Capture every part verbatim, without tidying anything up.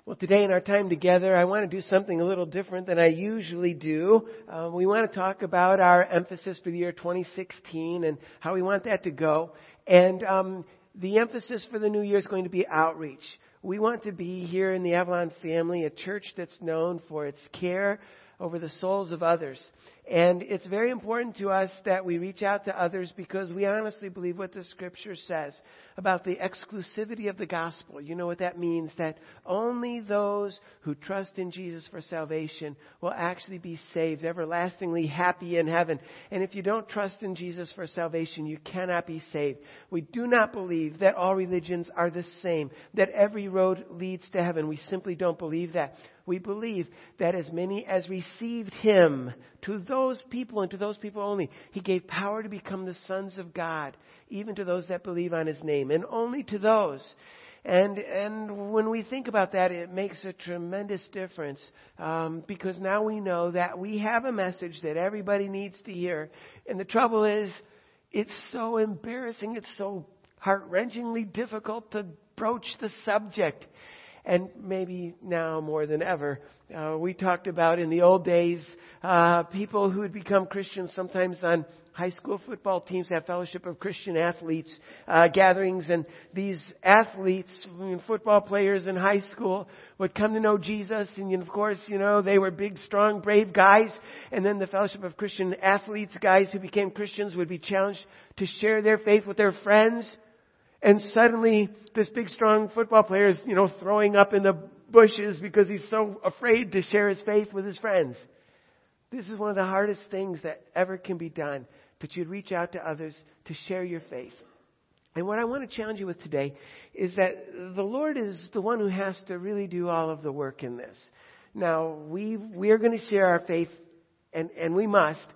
Well, today in our time together, I want to do something a little different than I usually do. Um, we want to talk about our emphasis for the year twenty sixteen and how we want that to go. And um, the emphasis for the new year is going to be outreach. We want to be here in the Avalon family, a church that's known for its care over the souls of others. And it's very important to us that we reach out to others because we honestly believe what the Scripture says about the exclusivity of the gospel. You know what that means? That only those who trust in Jesus for salvation will actually be saved, everlastingly happy in heaven. And if you don't trust in Jesus for salvation, you cannot be saved. We do not believe that all religions are the same, that every road leads to heaven. We simply don't believe that. We believe that as many as received Him, to those people and to those people only, He gave power to become the sons of God, even to those that believe on His name, and only to those. And and when we think about that, it makes a tremendous difference um, because now we know that we have a message that everybody needs to hear. And the trouble is, it's so embarrassing, it's so heart-wrenchingly difficult to broach the subject. And maybe now more than ever, uh, we talked about in the old days, uh, people who had become Christians sometimes on high school football teams have Fellowship of Christian Athletes uh, gatherings. And these athletes, football players in high school, would come to know Jesus. And of course, you know, they were big, strong, brave guys. And then the Fellowship of Christian Athletes guys who became Christians would be challenged to share their faith with their friends. And suddenly, this big, strong football player is, you know, throwing up in the bushes because he's so afraid to share his faith with his friends. This is one of the hardest things that ever can be done, that you'd reach out to others to share your faith. And what I want to challenge you with today is that the Lord is the one who has to really do all of the work in this. Now, we we are going to share our faith, and, and we must,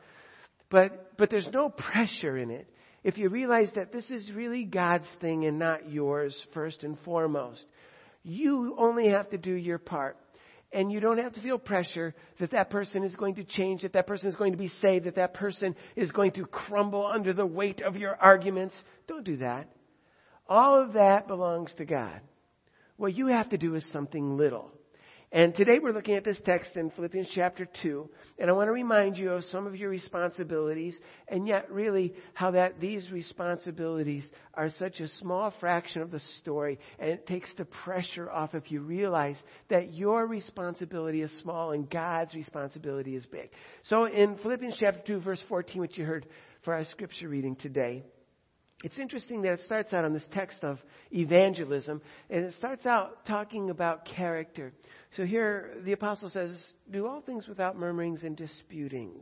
but but there's no pressure in it. If you realize that this is really God's thing and not yours first and foremost, you only have to do your part. And you don't have to feel pressure that that person is going to change, that that person is going to be saved, that that person is going to crumble under the weight of your arguments. Don't do that. All of that belongs to God. What you have to do is something little. And today we're looking at this text in Philippians chapter two. And I want to remind you of some of your responsibilities, and yet really how that these responsibilities are such a small fraction of the story. And it takes the pressure off if you realize that your responsibility is small and God's responsibility is big. So in Philippians chapter two, verse fourteen, which you heard for our scripture reading today, it's interesting that it starts out on this text of evangelism, and it starts out talking about character. So here the apostle says, do all things without murmurings and disputings.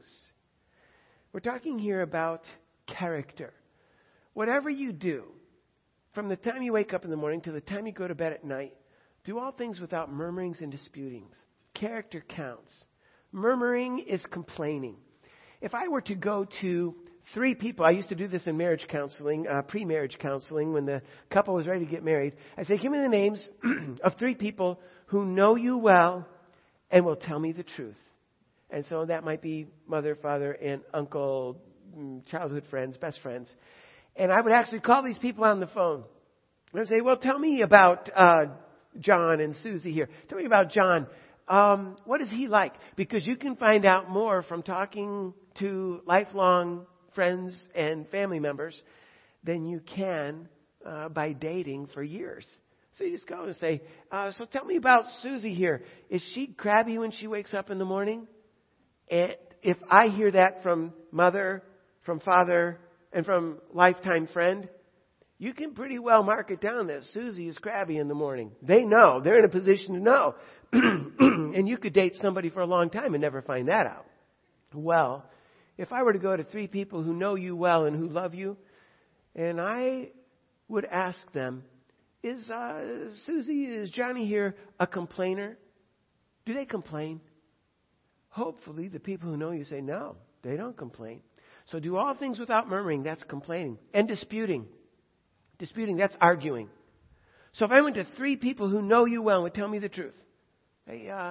We're talking here about character. Whatever you do, from the time you wake up in the morning to the time you go to bed at night, do all things without murmurings and disputings. Character counts. Murmuring is complaining. If I were to go to three people, I used to do this in marriage counseling, uh, pre-marriage counseling, when the couple was ready to get married. I say, give me the names of three people who know you well and will tell me the truth. And so that might be mother, father, and uncle, childhood friends, best friends. And I would actually call these people on the phone. And I would say, well, tell me about uh, John and Susie here. Tell me about John. Um, what is he like? Because you can find out more from talking to lifelong friends and family members than you can uh, by dating for years. So you just go and say, uh, so tell me about Susie here. Is she crabby when she wakes up in the morning? And if I hear that from mother, from father, and from lifetime friend, you can pretty well mark it down that Susie is crabby in the morning. They know. They're in a position to know. And you could date somebody for a long time and never find that out. Well, if I were to go to three people who know you well and who love you, and I would ask them, is uh, Susie, is Johnny here a complainer? Do they complain? Hopefully the people who know you say, no, they don't complain. So do all things without murmuring, that's complaining. And disputing. Disputing, that's arguing. So if I went to three people who know you well and would tell me the truth, hey, uh,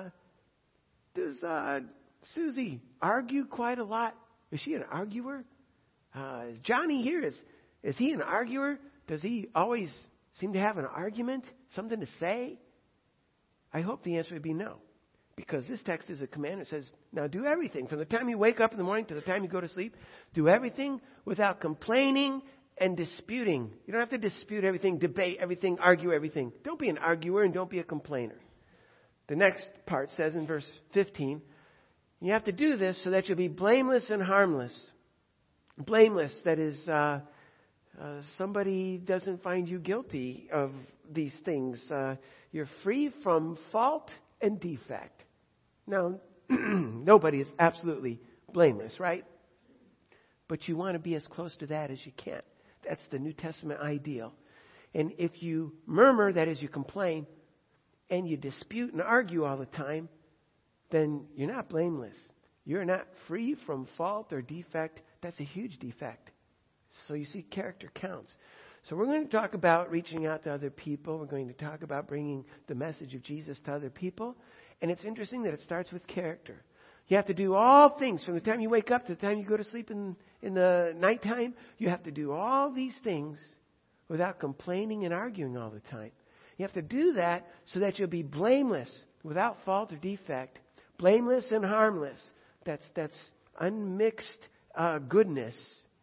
does uh, Susie argue quite a lot? Is she an arguer? Uh, is Johnny here? Is, is he an arguer? Does he always seem to have an argument? Something to say? I hope the answer would be no. Because this text is a command. It says, now do everything. From the time you wake up in the morning to the time you go to sleep, do everything without complaining and disputing. You don't have to dispute everything, debate everything, argue everything. Don't be an arguer and don't be a complainer. The next part says in verse fifteen, you have to do this so that you'll be blameless and harmless. Blameless, that is, uh, uh, somebody doesn't find you guilty of these things. Uh, you're free from fault and defect. Now, nobody is absolutely blameless, right? But you want to be as close to that as you can. That's the New Testament ideal. And if you murmur, that is, you complain, and you dispute and argue all the time, then you're not blameless. You're not free from fault or defect. That's a huge defect. So you see, character counts. So we're going to talk about reaching out to other people. We're going to talk about bringing the message of Jesus to other people. And it's interesting that it starts with character. You have to do all things from the time you wake up to the time you go to sleep in, in the nighttime. You have to do all these things without complaining and arguing all the time. You have to do that so that you'll be blameless, without fault or defect, blameless and harmless. That's that's unmixed uh, goodness.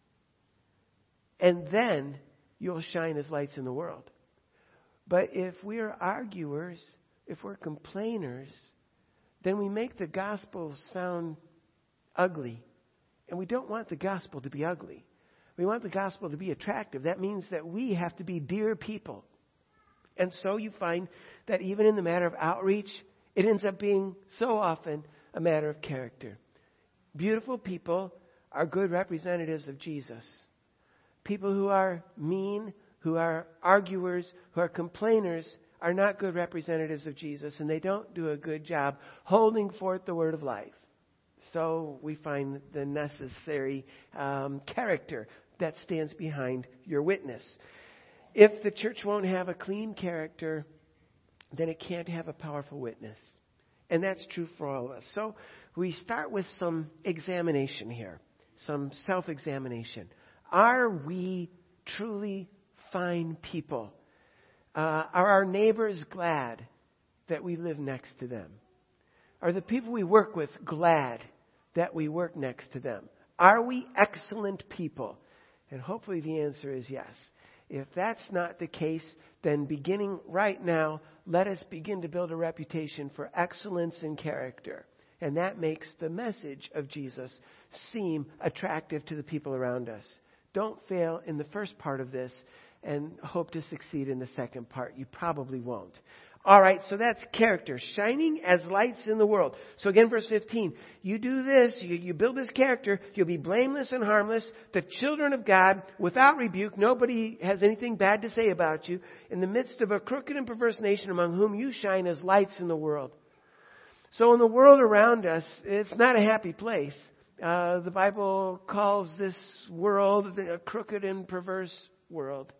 And then you'll shine as lights in the world. But if we're arguers, if we're complainers, then we make the gospel sound ugly. And we don't want the gospel to be ugly. We want the gospel to be attractive. That means that we have to be dear people. And so you find that even in the matter of outreach, it ends up being so often a matter of character. Beautiful people are good representatives of Jesus. People who are mean, who are arguers, who are complainers, are not good representatives of Jesus, and they don't do a good job holding forth the word of life. So we find the necessary um, character that stands behind your witness. If the church won't have a clean character, then it can't have a powerful witness. And that's true for all of us. So we start with some examination here, some self-examination. Are we truly fine people? Uh, are our neighbors glad that we live next to them? Are the people we work with glad that we work next to them? Are we excellent people? And hopefully the answer is yes. If that's not the case, then beginning right now, let us begin to build a reputation for excellence in character. And that makes the message of Jesus seem attractive to the people around us. Don't fail in the first part of this and hope to succeed in the second part. You probably won't. All right, so that's character, shining as lights in the world. So again, verse fifteen, you do this, you, you build this character, you'll be blameless and harmless, the children of God, without rebuke. Nobody has anything bad to say about you, in the midst of a crooked and perverse nation among whom you shine as lights in the world. So in the world around us, it's not a happy place. Uh, the Bible calls this world a crooked and perverse world.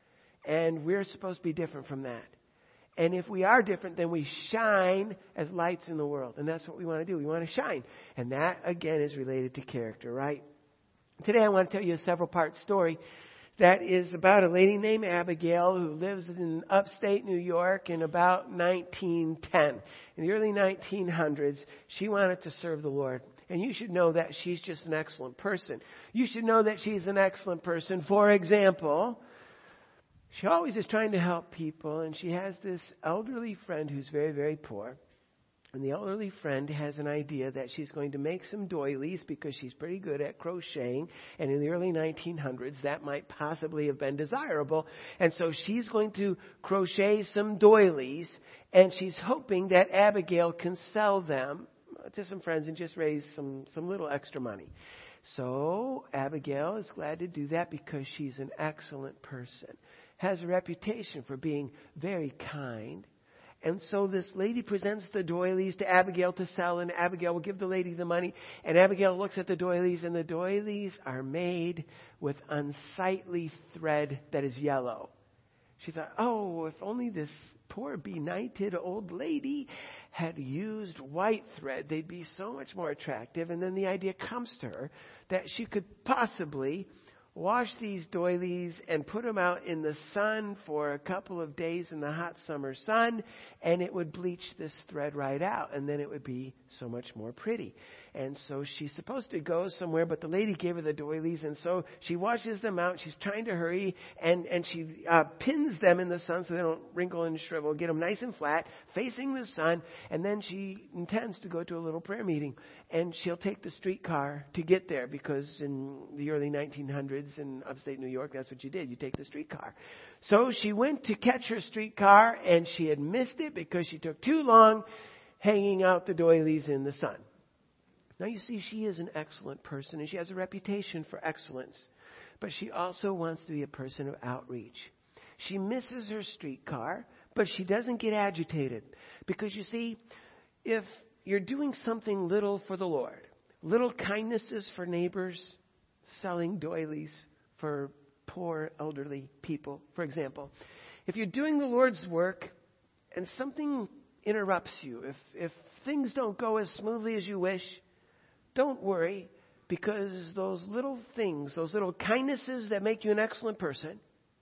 And we're supposed to be different from that. And if we are different, then we shine as lights in the world. And that's what we want to do. We want to shine. And that, again, is related to character, right? Today I want to tell you a several-part story that is about a lady named Abigail who lives in upstate New York in about nineteen ten. In the early nineteen hundreds, she wanted to serve the Lord. And you should know that she's just an excellent person. You should know that she's an excellent person. For example, she always is trying to help people, and she has this elderly friend who's very, very poor. And the elderly friend has an idea that she's going to make some doilies because she's pretty good at crocheting. And in the early nineteen hundreds, that might possibly have been desirable. And so she's going to crochet some doilies, and she's hoping that Abigail can sell them to some friends and just raise some, some little extra money. So Abigail is glad to do that because she's an excellent person, has a reputation for being very kind. And so this lady presents the doilies to Abigail to sell, and Abigail will give the lady the money. And Abigail looks at the doilies, and the doilies are made with unsightly thread that is yellow. She thought, oh, if only this poor benighted old lady had used white thread, they'd be so much more attractive. And then the idea comes to her that she could possibly wash these doilies and put them out in the sun for a couple of days in the hot summer sun, and it would bleach this thread right out, and then it would be so much more pretty. And so she's supposed to go somewhere, but the lady gave her the doilies, and so she washes them out. She's trying to hurry, and, and she uh, pins them in the sun so they don't wrinkle and shrivel, get them nice and flat, facing the sun, and then she intends to go to a little prayer meeting. And she'll take the streetcar to get there, because in the early nineteen hundreds in upstate New York, that's what you did. You take the streetcar. So she went to catch her streetcar, and she had missed it because she took too long hanging out the doilies in the sun. Now, you see, she is an excellent person, and she has a reputation for excellence. But she also wants to be a person of outreach. She misses her streetcar, but she doesn't get agitated. Because, you see, if you're doing something little for the Lord, little kindnesses for neighbors, selling doilies for poor elderly people, for example. If you're doing the Lord's work and something interrupts you, if, if things don't go as smoothly as you wish, don't worry, because those little things, those little kindnesses that make you an excellent person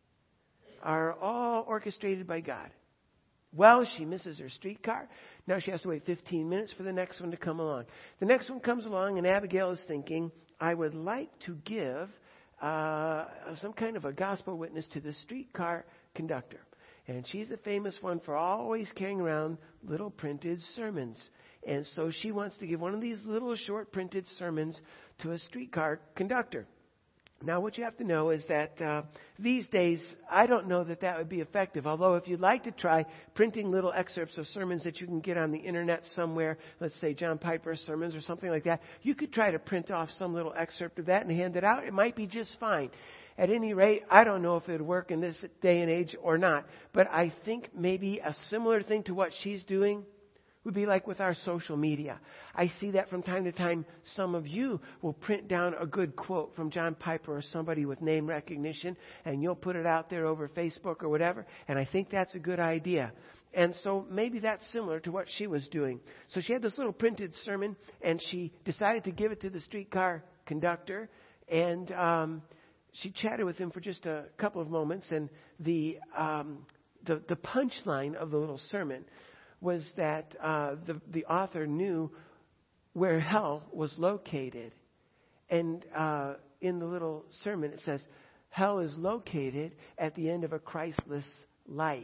are all orchestrated by God. Well, she misses her streetcar. Now she has to wait fifteen minutes for the next one to come along. The next one comes along, and Abigail is thinking, I would like to give uh, some kind of a gospel witness to the streetcar conductor. And she's a famous one for always carrying around little printed sermons. And so she wants to give one of these little short printed sermons to a streetcar conductor. Now, what you have to know is that uh, these days, I don't know that that would be effective. Although, if you'd like to try printing little excerpts of sermons that you can get on the internet somewhere, let's say John Piper sermons or something like that, you could try to print off some little excerpt of that and hand it out. It might be just fine. At any rate, I don't know if it would work in this day and age or not. But I think maybe a similar thing to what she's doing would be like with our social media. I see that from time to time, some of you will print down a good quote from John Piper or somebody with name recognition, and you'll put it out there over Facebook or whatever, and I think that's a good idea. And so maybe that's similar to what she was doing. So she had this little printed sermon, and she decided to give it to the streetcar conductor, and um, she chatted with him for just a couple of moments, and the um, the, the punchline of the little sermon was that uh, the, the author knew where hell was located. And uh, in the little sermon it says, hell is located at the end of a Christless life.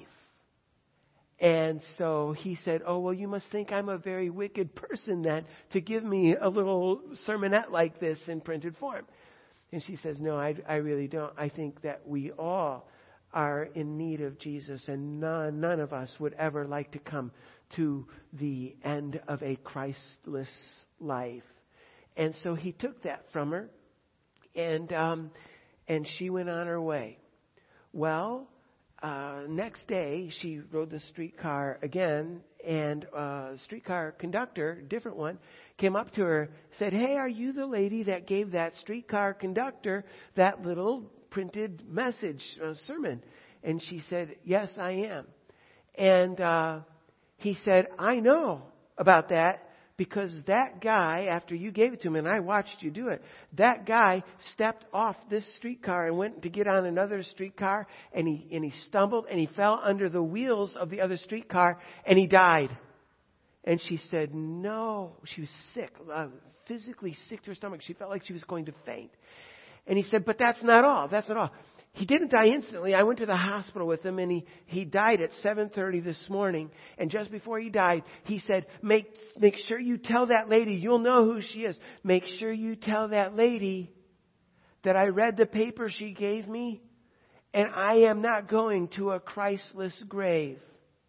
And so he said, oh, well, you must think I'm a very wicked person then to give me a little sermonette like this in printed form. And she says, no, I, I really don't. I think that we all are in need of Jesus, and none, none of us would ever like to come to the end of a Christless life. And so he took that from her, and um, and she went on her way. Well, uh, next day she rode the streetcar again, and uh, the streetcar conductor, different one, came up to her, said, "Hey, are you the lady that gave that streetcar conductor that little printed message, uh, sermon?" And she said, "Yes, I am." And uh, he said, "I know about that because that guy, after you gave it to him, and I watched you do it, that guy stepped off this streetcar and went to get on another streetcar, and he and he stumbled and he fell under the wheels of the other streetcar, and he died." And she said, "No." She was sick, uh, physically sick to her stomach. She felt like she was going to faint. And he said, "But that's not all. That's not all. He didn't die instantly. I went to the hospital with him, and he, he died at seven thirty this morning. And just before he died, he said, make, make sure you tell that lady, you'll know who she is. Make sure you tell that lady that I read the paper she gave me, and I am not going to a Christless grave."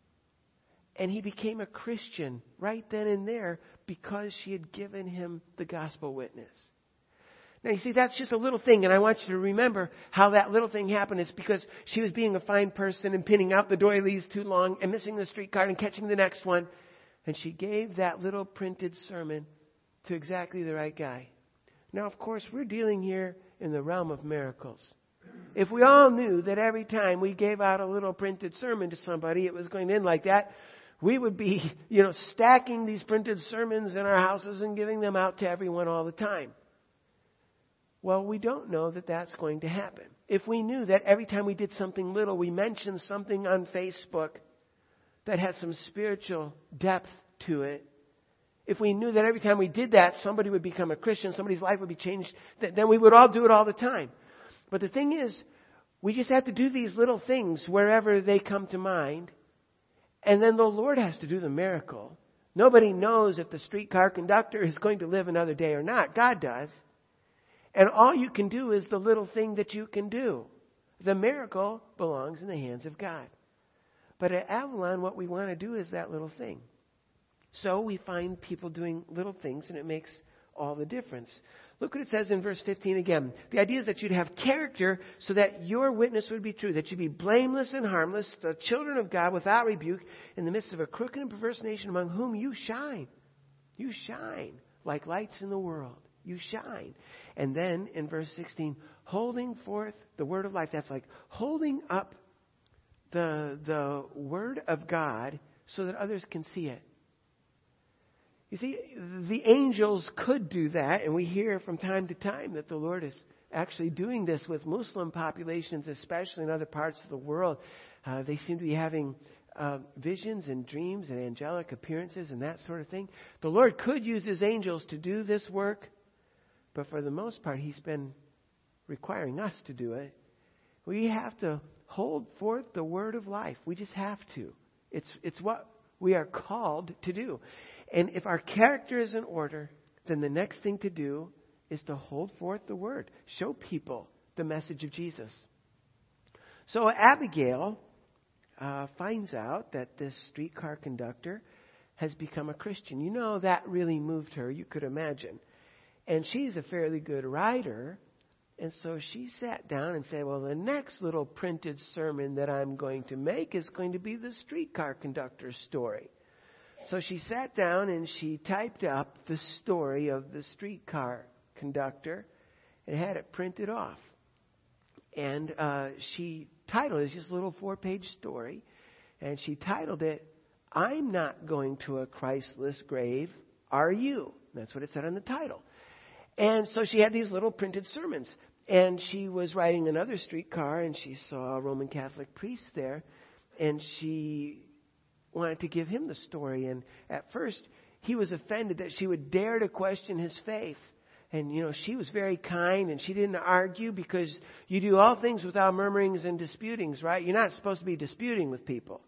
And he became a Christian right then and there because she had given him the gospel witness. Now, you see, that's just a little thing, and I want you to remember how that little thing happened. It's because she was being a fine person and pinning out the doilies too long and missing the streetcar and catching the next one. And she gave that little printed sermon to exactly the right guy. Now, of course, we're dealing here in the realm of miracles. If we all knew that every time we gave out a little printed sermon to somebody, it was going to end like that, we would be, you know, stacking these printed sermons in our houses and giving them out to everyone all the time. Well, we don't know that that's going to happen. If we knew that every time we did something little, we mentioned something on Facebook that had some spiritual depth to it, if we knew that every time we did that, somebody would become a Christian, somebody's life would be changed, then we would all do it all the time. But the thing is, we just have to do these little things wherever they come to mind. And then the Lord has to do the miracle. Nobody knows if the streetcar conductor is going to live another day or not. God does. And all you can do is the little thing that you can do. The miracle belongs in the hands of God. But at Avalon, what we want to do is that little thing. So we find people doing little things, and it makes all the difference. Look what it says in verse fifteen again. The idea is that you'd have character so that your witness would be true, that you'd be blameless and harmless, the children of God without rebuke, in the midst of a crooked and perverse nation among whom you shine. You shine like lights in the world. You shine. And then in verse sixteen, holding forth the word of life. That's like holding up the, the word of God so that others can see it. You see, the angels could do that, and we hear from time to time that the Lord is actually doing this with Muslim populations, especially in other parts of the world. Uh, they seem to be having uh, visions and dreams and angelic appearances and that sort of thing. The Lord could use His angels to do this work, but for the most part, He's been requiring us to do it. We have to hold forth the word of life. We just have to. It's, it's what we are called to do. And if our character is in order, then the next thing to do is to hold forth the word. Show people the message of Jesus. So Abigail uh, finds out that this streetcar conductor has become a Christian. You know, that really moved her, you could imagine. And she's a fairly good writer. And so she sat down and said, well, the next little printed sermon that I'm going to make is going to be the streetcar conductor's story. So she sat down and she typed up the story of the streetcar conductor and had it printed off. And uh, she titled it, it's just a little four-page story, and she titled it, I'm Not Going to a Christless Grave, Are You? That's what it said on the title. And so she had these little printed sermons. And she was riding another streetcar, and she saw a Roman Catholic priest there, and she wanted to give him the story. And at first, he was offended that she would dare to question his faith. And, you know, she was very kind, and she didn't argue, because you do all things without murmurings and disputings, right? You're not supposed to be disputing with people.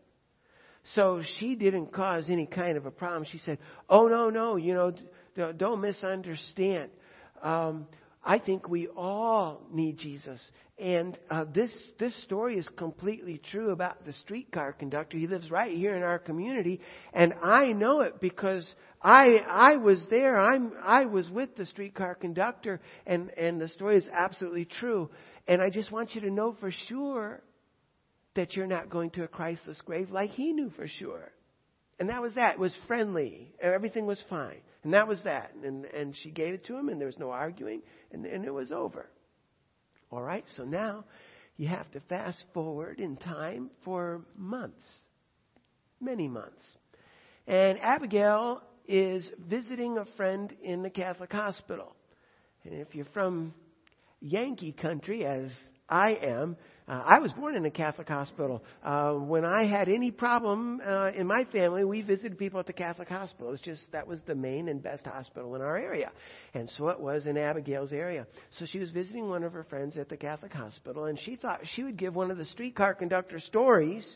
So she didn't cause any kind of a problem. She said, oh, no, no, you know, don't misunderstand. Um, I think we all need Jesus. And uh, this this story is completely true about the streetcar conductor. He lives right here in our community. And I know it because I I was there. I'm I was with the streetcar conductor. And, and the story is absolutely true. And I just want you to know for sure that you're not going to a Christless grave, like he knew for sure. And that was that. It was friendly. Everything was fine. And that was that. And and she gave it to him, and there was no arguing, and, and it was over. All right, so now you have to fast forward in time for months, many months. And Abigail is visiting a friend in the Catholic hospital. And if you're from Yankee country, as I am, Uh, I was born in a Catholic hospital. Uh, when I had any problem uh, in my family, we visited people at the Catholic hospital. It was just, that was the main and best hospital in our area. And so it was in Abigail's area. So she was visiting one of her friends at the Catholic hospital, and she thought she would give one of the streetcar conductor stories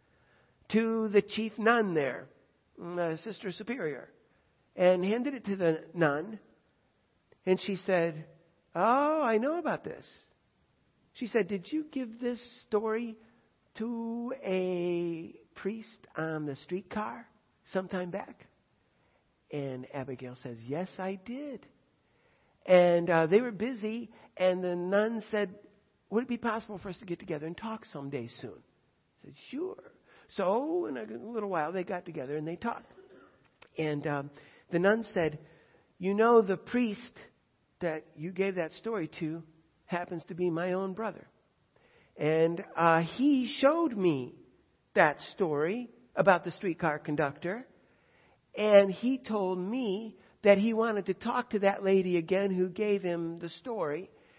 to the chief nun there, the Sister Superior, and handed it to the nun. And she said, oh, I know about this. She said, did you give this story to a priest on the streetcar sometime back? And Abigail says, yes, I did. And uh, they were busy, and the nun said, would it be possible for us to get together and talk someday soon? I said, sure. So in a little while, they got together and they talked. And um, the nun said, you know, the priest that you gave that story to happens to be my own brother. And uh, he showed me that story about the streetcar conductor. And he told me that he wanted to talk to that lady again who gave him the story.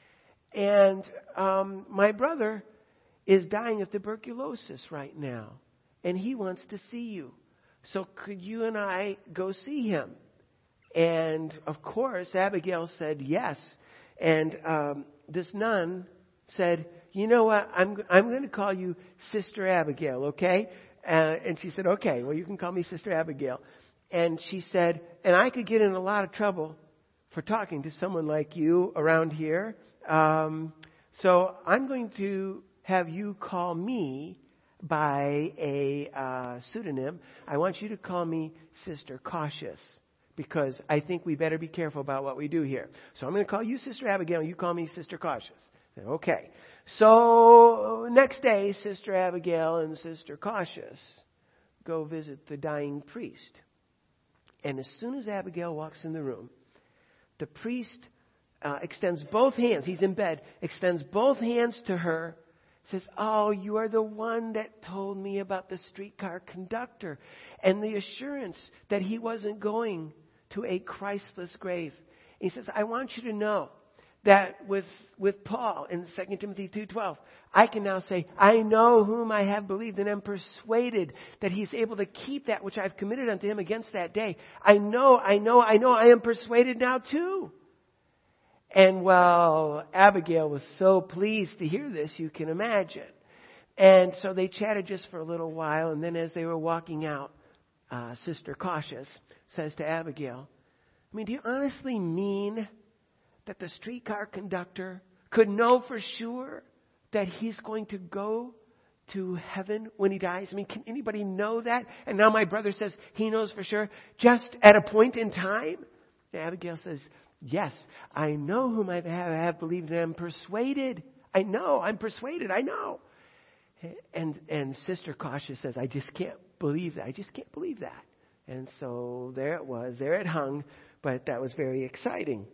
And um, my brother is dying of tuberculosis right now, and he wants to see you. So could you and I go see him? And of course, Abigail said yes. And um, this nun said, you know what, I'm I'm going to call you Sister Abigail, okay? Uh, and she said, okay, well, you can call me Sister Abigail. And she said, and I could get in a lot of trouble for talking to someone like you around here. Um, so I'm going to have you call me by a uh, pseudonym. I want you to call me Sister Cautious, because I think we better be careful about what we do here. So I'm going to call you Sister Abigail, and you call me Sister Cautious. I said, okay. So next day, Sister Abigail and Sister Cautious go visit the dying priest. And as soon as Abigail walks in the room, the priest uh, extends both hands. He's in bed. Extends both hands to her. Says, oh, you are the one that told me about the streetcar conductor and the assurance that he wasn't going to a Christless grave. He says, I want you to know that with with Paul in Second Timothy two twelve, I can now say, I know whom I have believed and am persuaded that he's able to keep that which I've committed unto him against that day. I know, I know, I know, I am persuaded now too. And well, Abigail was so pleased to hear this, you can imagine. And so they chatted just for a little while, and then as they were walking out, uh, Sister Cautious says to Abigail, I mean, do you honestly mean that the streetcar conductor could know for sure that he's going to go to heaven when he dies? I mean, can anybody know that? And now my brother says he knows for sure just at a point in time? And Abigail says, yes, I know whom I have, have believed and am persuaded. I know, I'm persuaded, I know. And and Sister Cautious says, I just can't believe that. I just can't believe that. And so there it was. There it hung. But that was very exciting.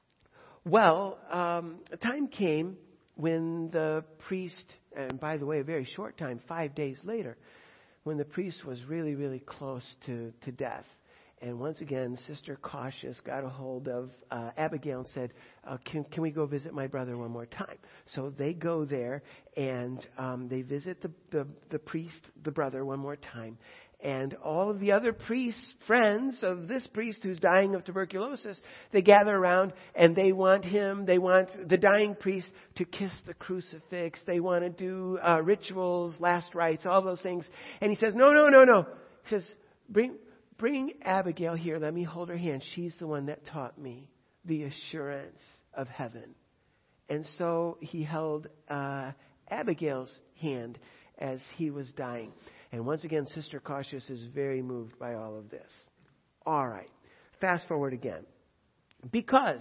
Well, um, a time came when the priest, and by the way, a very short time, five days later, when the priest was really, really close to, to death. And once again, Sister Cautious got a hold of uh, Abigail and said, uh, can, can we go visit my brother one more time? So they go there, and um, they visit the, the, the priest, the brother, one more time. And all of the other priests, friends of this priest who's dying of tuberculosis, they gather around and they want him, they want the dying priest to kiss the crucifix. They want to do uh, rituals, last rites, all those things. And he says, no, no, no, no. He says, bring, bring Abigail here. Let me hold her hand. She's the one that taught me the assurance of heaven. And so he held uh, Abigail's hand as he was dying. And once again, Sister Cautious is very moved by all of this. All right. Fast forward again. Because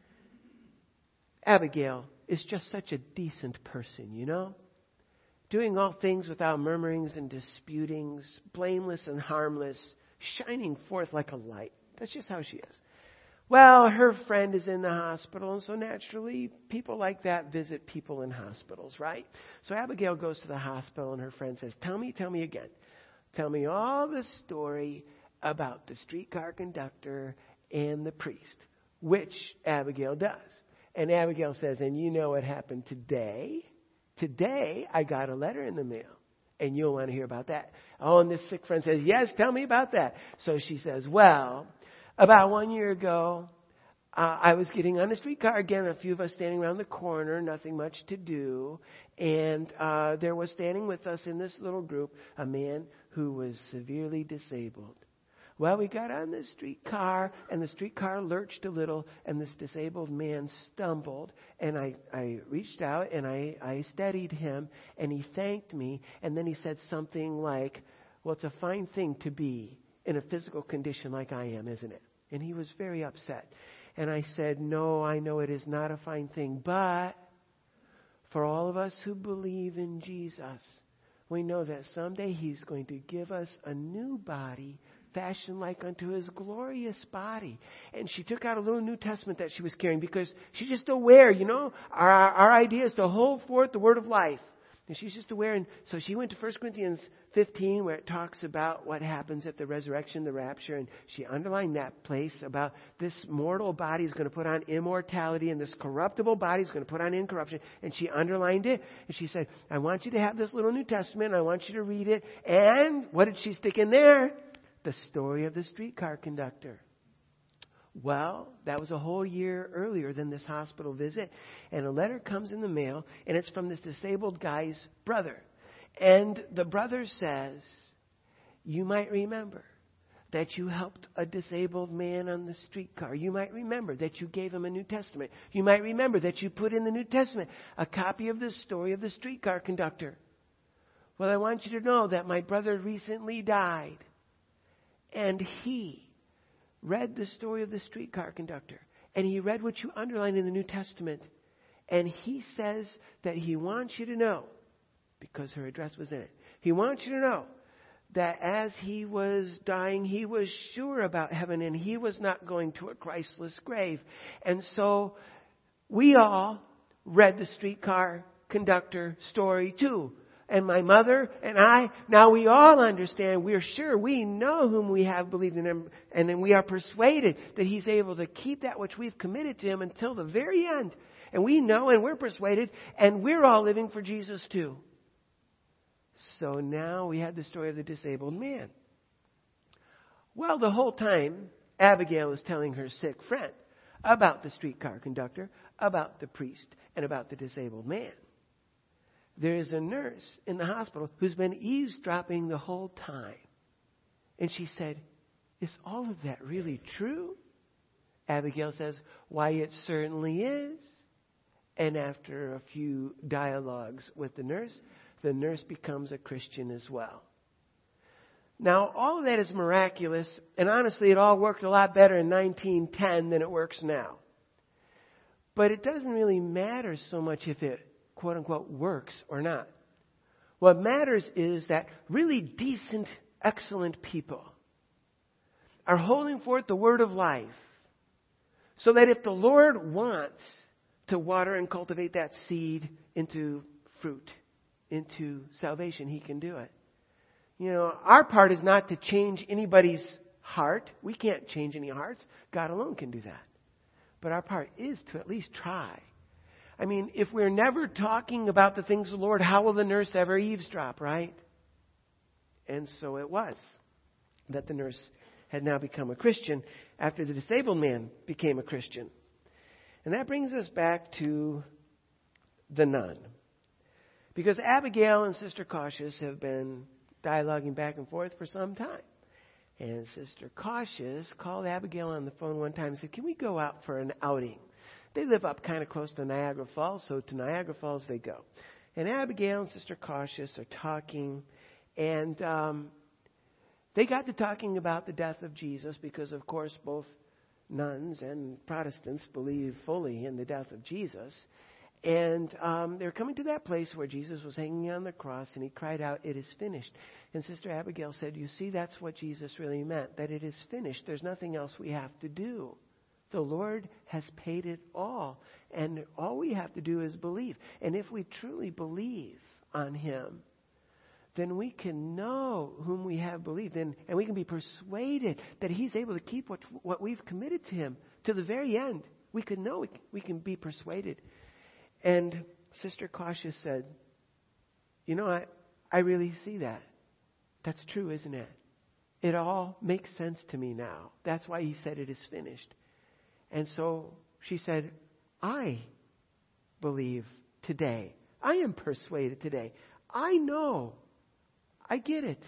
Abigail is just such a decent person, you know? Doing all things without murmurings and disputings, blameless and harmless, shining forth like a light. That's just how she is. Well, her friend is in the hospital, and so naturally, people like that visit people in hospitals, right? So Abigail goes to the hospital, and her friend says, tell me, tell me again. Tell me all the story about the streetcar conductor and the priest, which Abigail does. And Abigail says, and you know what happened today? Today, I got a letter in the mail, and you'll want to hear about that. Oh, and this sick friend says, yes, tell me about that. So she says, well, about one year ago, uh, I was getting on a streetcar again, a few of us standing around the corner, nothing much to do. And uh, there was standing with us in this little group a man who was severely disabled. Well, we got on the streetcar, and the streetcar lurched a little, and this disabled man stumbled. And I, I reached out, and I, I steadied him, and he thanked me. And then he said something like, well, it's a fine thing to be in a physical condition like I am, isn't it? And he was very upset. And I said, no, I know it is not a fine thing, but for all of us who believe in Jesus, we know that someday he's going to give us a new body fashioned like unto his glorious body. And she took out a little New Testament that she was carrying because she's just aware, you know, our, our idea is to hold forth the word of life. And she's just aware. And so she went to First Corinthians fifteen, where it talks about what happens at the resurrection, the rapture. And she underlined that place about this mortal body is going to put on immortality, and this corruptible body is going to put on incorruption. And she underlined it. And she said, I want you to have this little New Testament. I want you to read it. And what did she stick in there? The story of the streetcar conductor. Well, that was a whole year earlier than this hospital visit. And a letter comes in the mail, and it's from this disabled guy's brother. And the brother says, you might remember that you helped a disabled man on the streetcar. You might remember that you gave him a New Testament. You might remember that you put in the New Testament a copy of the story of the streetcar conductor. Well, I want you to know that my brother recently died. And he read the story of the streetcar conductor. And he read what you underlined in the New Testament. And he says that he wants you to know, because her address was in it, he wants you to know that as he was dying, he was sure about heaven and he was not going to a Christless grave. And so we all read the streetcar conductor story too. And my mother and I, now we all understand, we're sure, we know whom we have believed in him, and then we are persuaded that he's able to keep that which we've committed to him until the very end. And we know and we're persuaded, and we're all living for Jesus too. So now we have the story of the disabled man. Well, the whole time, Abigail is telling her sick friend about the streetcar conductor, about the priest, and about the disabled man. There is a nurse in the hospital who's been eavesdropping the whole time. And she said, is all of that really true? Abigail says, why, it certainly is. And after a few dialogues with the nurse, the nurse becomes a Christian as well. Now, all of that is miraculous. And honestly, it all worked a lot better in nineteen ten than it works now. But it doesn't really matter so much if it quote unquote works or not. What matters is that really decent, excellent people are holding forth the word of life, so that if the Lord wants to water and cultivate that seed into fruit, into salvation, he can do it. You know, our part is not to change anybody's heart. We can't change any hearts. God alone can do that. But our part is to at least try. I mean, if we're never talking about the things of the Lord, how will the nurse ever eavesdrop, right? And so it was that the nurse had now become a Christian after the disabled man became a Christian. And that brings us back to the nun. Because Abigail and Sister Cautious have been dialoguing back and forth for some time. And Sister Cautious called Abigail on the phone one time and said, can we go out for an outing? They live up kind of close to Niagara Falls, so to Niagara Falls they go. And Abigail and Sister Cautious are talking, and um, they got to talking about the death of Jesus because, of course, both nuns and Protestants believe fully in the death of Jesus. And um, they're coming to that place where Jesus was hanging on the cross, and he cried out, it is finished. And Sister Abigail said, you see, that's what Jesus really meant, that it is finished. There's nothing else we have to do. The Lord has paid it all. And all we have to do is believe. And if we truly believe on him, then we can know whom we have believed in. And we can be persuaded that he's able to keep what, what we've committed to him to the very end. We can know, we can be persuaded. And Sister Cautious said, you know, I, I really see that. That's true, isn't it? It all makes sense to me now. That's why he said it is finished. And so she said, I believe today. I am persuaded today. I know. I get it.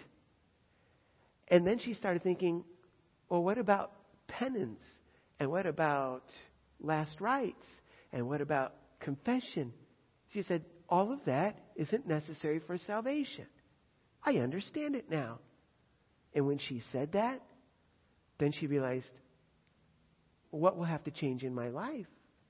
And then she started thinking, well, what about penance? And what about last rites? And what about confession? She said, all of that isn't necessary for salvation. I understand it now. And when she said that, then she realized, what will have to change in my life?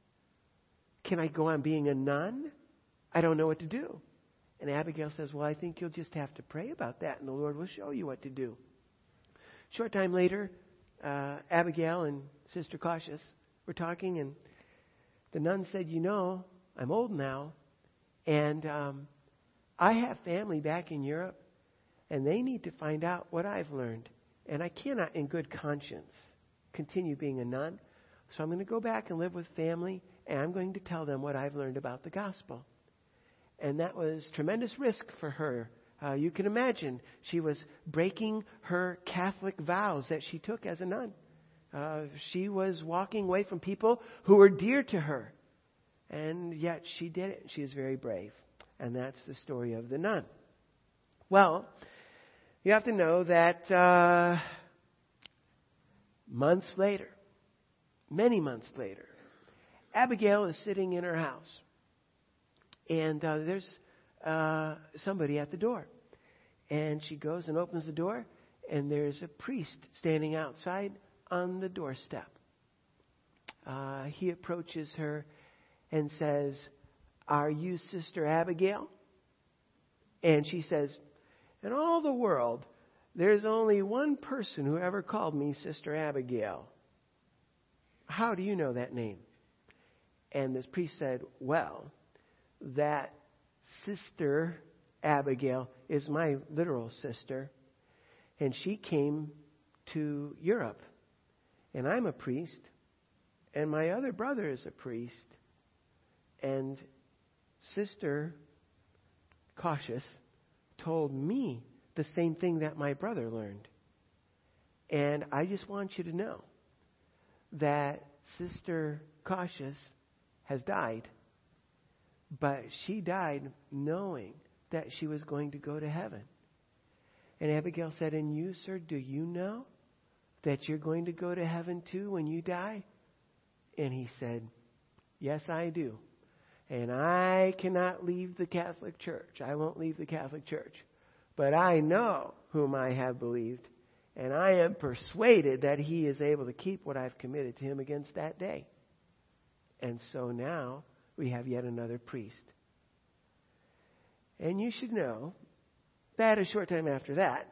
Can I go on being a nun? I don't know what to do. And Abigail says, well, I think you'll just have to pray about that, and the Lord will show you what to do. Short time later, uh, Abigail and Sister Cautious were talking, and the nun said, you know, I'm old now, and um, I have family back in Europe, and they need to find out what I've learned. And I cannot, in good conscience, continue being a nun. So I'm going to go back and live with family, and I'm going to tell them what I've learned about the gospel. And that was tremendous risk for her. Uh, you can imagine she was breaking her Catholic vows that she took as a nun. Uh, she was walking away from people who were dear to her. And yet she did it. She was very brave. And that's the story of the nun. Well, you have to know that uh, months later, many months later, Abigail is sitting in her house. And uh, there's uh, somebody at the door. And she goes and opens the door, and there's a priest standing outside on the doorstep. Uh, he approaches her and says, "Are you Sister Abigail?" And she says, "In all the world, there's only one person who ever called me Sister Abigail. How do you know that name?" And this priest said, "Well, that Sister Abigail is my literal sister, and she came to Europe, and I'm a priest, and my other brother is a priest, and Sister Cautious told me the same thing that my brother learned. And I just want you to know that Sister Cautious has died, but she died knowing that she was going to go to heaven." And Abigail said, "And you, sir, do you know that you're going to go to heaven too when you die?" And he said, "Yes, I do. And I cannot leave the Catholic Church. I won't leave the Catholic Church. But I know whom I have believed, and I am persuaded that he is able to keep what I've committed to him against that day." And so now we have yet another priest. And you should know that a short time after that,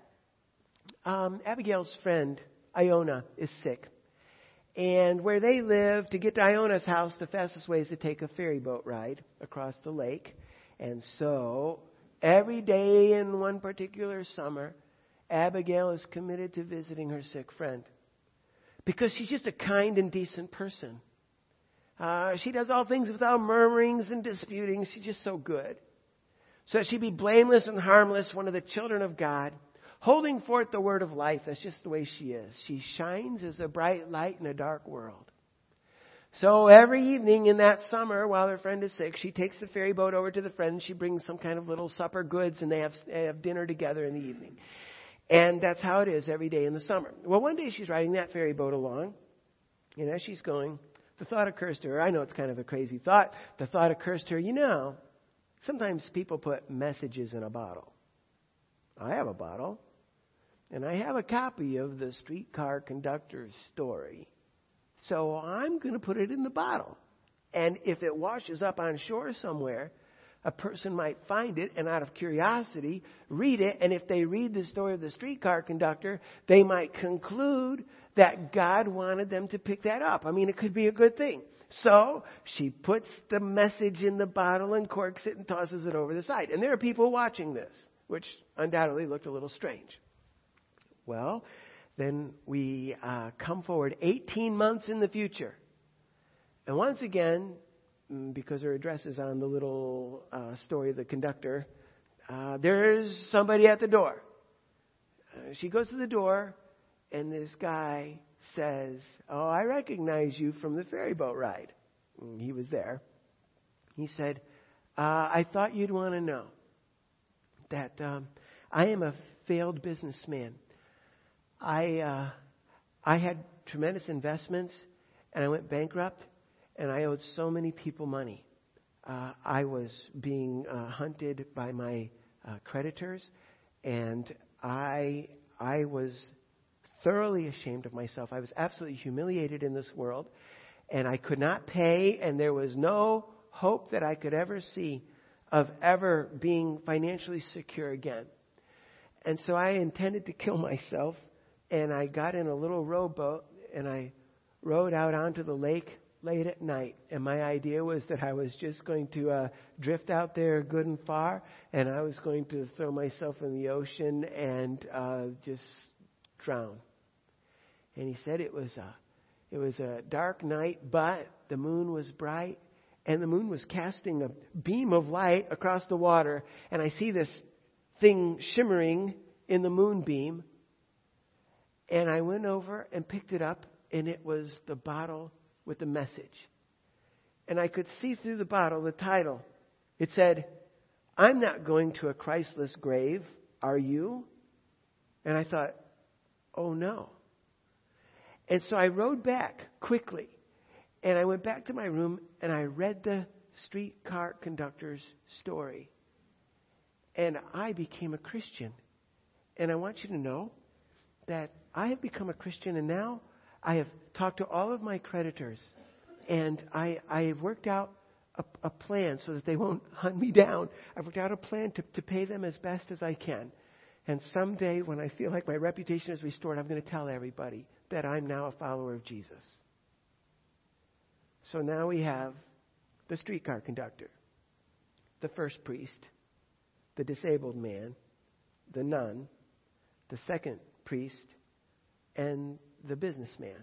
um, Abigail's friend, Iona, is sick. And where they live, to get to Iona's house, the fastest way is to take a ferry boat ride across the lake. And so every day in one particular summer, Abigail is committed to visiting her sick friend, because she's just a kind and decent person. Uh, she does all things without murmurings and disputings. She's just so good. So that she be blameless and harmless, one of the children of God, holding forth the word of life. That's just the way she is. She shines as a bright light in a dark world. So every evening in that summer, while her friend is sick, she takes the ferry boat over to the friend. She brings some kind of little supper goods, and they have, they have dinner together in the evening. And that's how it is every day in the summer. Well, one day she's riding that ferry boat along, and as she's going, the thought occurs to her. I know it's kind of a crazy thought. The thought occurs to her, you know, sometimes people put messages in a bottle. I have a bottle, and I have a copy of the streetcar conductor's story. So I'm going to put it in the bottle. And if it washes up on shore somewhere, a person might find it and out of curiosity read it. And if they read the story of the streetcar conductor, they might conclude that God wanted them to pick that up. I mean, it could be a good thing. So she puts the message in the bottle and corks it and tosses it over the side. And there are people watching this, which undoubtedly looked a little strange. Well, then we uh, come forward eighteen months in the future. And once again, because her address is on the little uh, story of the conductor, uh, there's somebody at the door. Uh, she goes to the door, and this guy says, "Oh, I recognize you from the ferry boat ride." And he was there. He said, uh, "I thought you'd want to know that um, I am a failed businessman. I uh, I had tremendous investments, and I went bankrupt, and I owed so many people money. Uh, I was being uh, hunted by my uh, creditors, and I I was thoroughly ashamed of myself. I was absolutely humiliated in this world, and I could not pay, and there was no hope that I could ever see of ever being financially secure again. And so I intended to kill myself, and I got in a little rowboat, and I rowed out onto the lake, late at night. And my idea was that I was just going to uh, drift out there good and far, and I was going to throw myself in the ocean and uh, just drown. And he said it was a, it was a dark night, but the moon was bright, and the moon was casting a beam of light across the water, and I see this thing shimmering in the moonbeam, and I went over and picked it up, and it was the bottle with the message. And I could see through the bottle the title. It said, "I'm not going to a Christless grave, are you?" And I thought, oh no. And so I rode back quickly, and I went back to my room, and I read the streetcar conductor's story. And I became a Christian. And I want you to know that I have become a Christian, and now I have talked to all of my creditors, and I, I have worked out a, a plan so that they won't hunt me down. I've worked out a plan to, to pay them as best as I can. And someday when I feel like my reputation is restored, I'm going to tell everybody that I'm now a follower of Jesus. So now we have the streetcar conductor, the first priest, the disabled man, the nun, the second priest, and the businessman.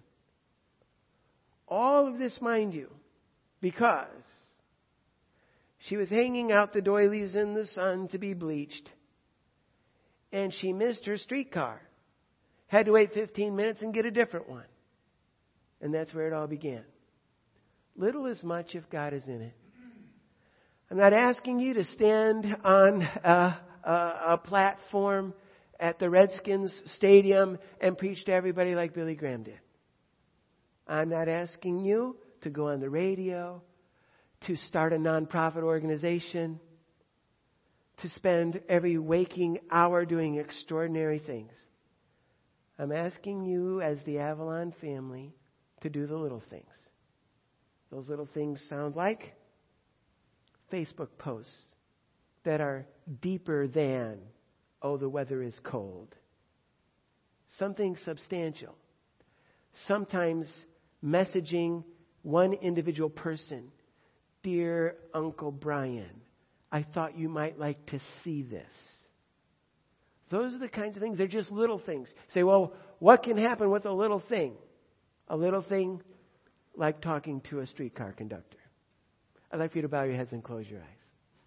All of this, mind you, because she was hanging out the doilies in the sun to be bleached, and she missed her streetcar. Had to wait fifteen minutes and get a different one. And that's where it all began. Little is much if God is in it. I'm not asking you to stand on a, a, a platform at the Redskins stadium and preach to everybody like Billy Graham did. I'm not asking you to go on the radio, to start a nonprofit organization, to spend every waking hour doing extraordinary things. I'm asking you as the Avalon family to do the little things. Those little things sound like Facebook posts that are deeper than, "Oh, the weather is cold." Something substantial. Sometimes messaging one individual person, "Dear Uncle Brian, I thought you might like to see this." Those are the kinds of things. They're just little things. Say, well, what can happen with a little thing? A little thing like talking to a streetcar conductor. I'd like for you to bow your heads and close your eyes.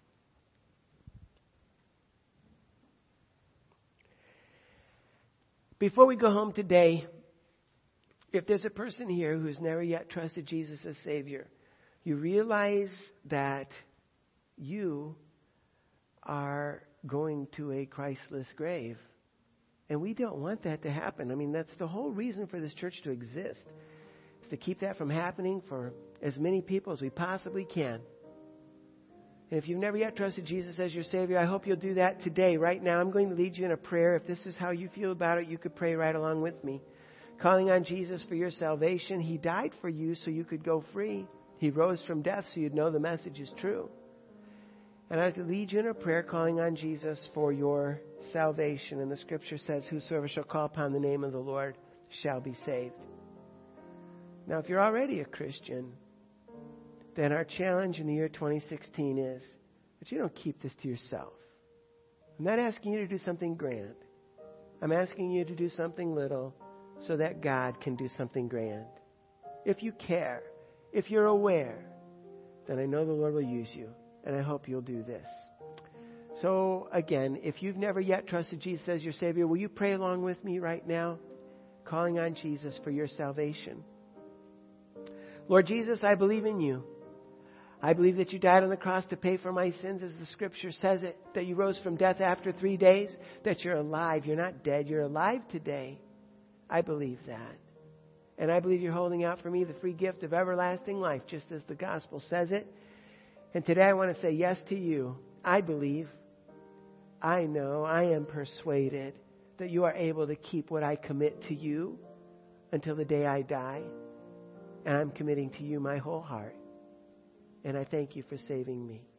Before we go home today, if there's a person here who's never yet trusted Jesus as Savior, you realize that you are going to a Christless grave. And we don't want that to happen. I mean, that's the whole reason for this church to exist, is to keep that from happening for as many people as we possibly can. And if you've never yet trusted Jesus as your Savior, I hope you'll do that today, right now. I'm going to lead you in a prayer. If this is how you feel about it, you could pray right along with me. Calling on Jesus for your salvation. He died for you so you could go free. He rose from death so you'd know the message is true. And I'd like to lead you in a prayer calling on Jesus for your salvation. And the scripture says, "Whosoever shall call upon the name of the Lord shall be saved." Now, if you're already a Christian, then our challenge in the year twenty sixteen is that you don't keep this to yourself. I'm not asking you to do something grand. I'm asking you to do something little so that God can do something grand. If you care, if you're aware, then I know the Lord will use you. And I hope you'll do this. So again, if you've never yet trusted Jesus as your Savior, will you pray along with me right now, calling on Jesus for your salvation? Lord Jesus, I believe in you. I believe that you died on the cross to pay for my sins as the scripture says it, that you rose from death after three days, that you're alive. You're not dead. You're alive today. I believe that. And I believe you're holding out for me the free gift of everlasting life, just as the gospel says it. And today I want to say yes to you. I believe, I know, I am persuaded that you are able to keep what I commit to you until the day I die. And I'm committing to you my whole heart. And I thank you for saving me.